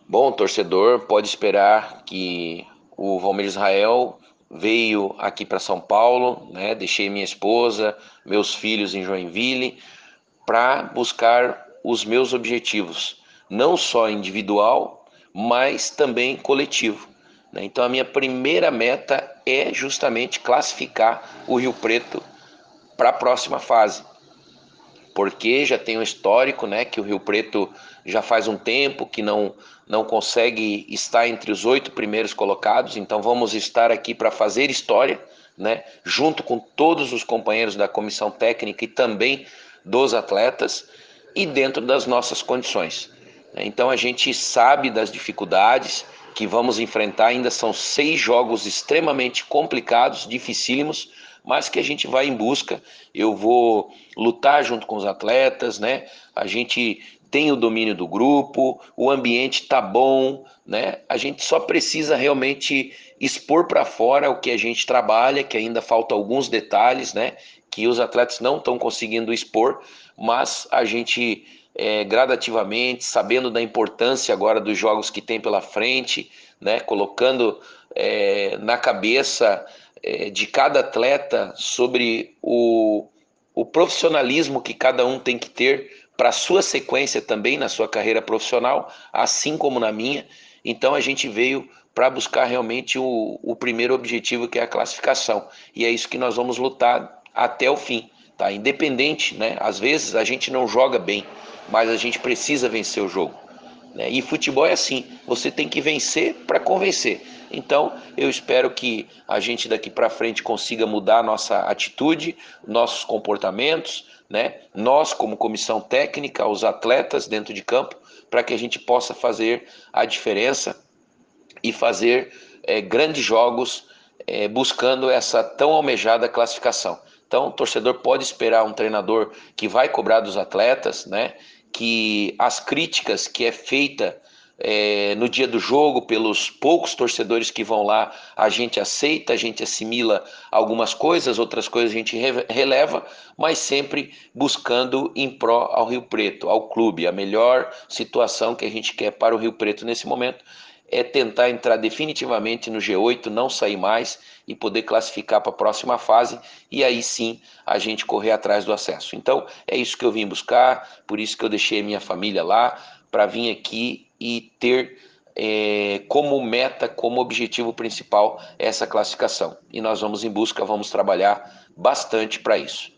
Bom, torcedor pode esperar que o Valmir Israel veio aqui para São Paulo, né? Deixei minha esposa, meus filhos em Joinville para buscar os meus objetivos, não só individual, mas também coletivo, né? Então a minha primeira meta é justamente classificar o Rio Preto para a próxima fase, porque já tem um histórico, né, que o Rio Preto já faz um tempo que não consegue estar entre os 8 primeiros colocados, então vamos estar aqui para fazer história, né, junto com todos os companheiros da comissão técnica e também dos atletas e dentro das nossas condições. Então a gente sabe das dificuldades que vamos enfrentar, ainda são 6 jogos extremamente complicados, dificílimos, mas que a gente vai em busca. Eu vou lutar junto com os atletas, né? A gente tem o domínio do grupo, o ambiente tá bom, né? A gente só precisa realmente expor para fora o que a gente trabalha, que ainda falta alguns detalhes, né? Que os atletas não estão conseguindo expor, mas a gente gradativamente, sabendo da importância agora dos jogos que tem pela frente, né? Colocando na cabeça de cada atleta sobre o profissionalismo que cada um tem que ter para a sua sequência também na sua carreira profissional, assim como na minha. Então a gente veio para buscar realmente o primeiro objetivo, que é a classificação. E é isso que nós vamos lutar até o fim. Tá? Independente, né? Às vezes a gente não joga bem, mas a gente precisa vencer o jogo, né? E futebol é assim, você tem que vencer para convencer. Então, eu espero que a gente daqui para frente consiga mudar a nossa atitude, nossos comportamentos, né? Nós, como comissão técnica, os atletas dentro de campo, para que a gente possa fazer a diferença e fazer grandes jogos buscando essa tão almejada classificação. Então, o torcedor pode esperar um treinador que vai cobrar dos atletas, né? Que as críticas que é feita no dia do jogo pelos poucos torcedores que vão lá, a gente aceita, a gente assimila algumas coisas, outras coisas a gente releva, mas sempre buscando em pró ao Rio Preto, ao clube. A melhor situação que a gente quer para o Rio Preto nesse momento é tentar entrar definitivamente no G8, não sair mais e poder classificar para a próxima fase e aí sim a gente correr atrás do acesso. Então é isso que eu vim buscar, por isso que eu deixei a minha família lá, para vir aqui e ter como meta, como objetivo principal essa classificação. E nós vamos em busca, vamos trabalhar bastante para isso.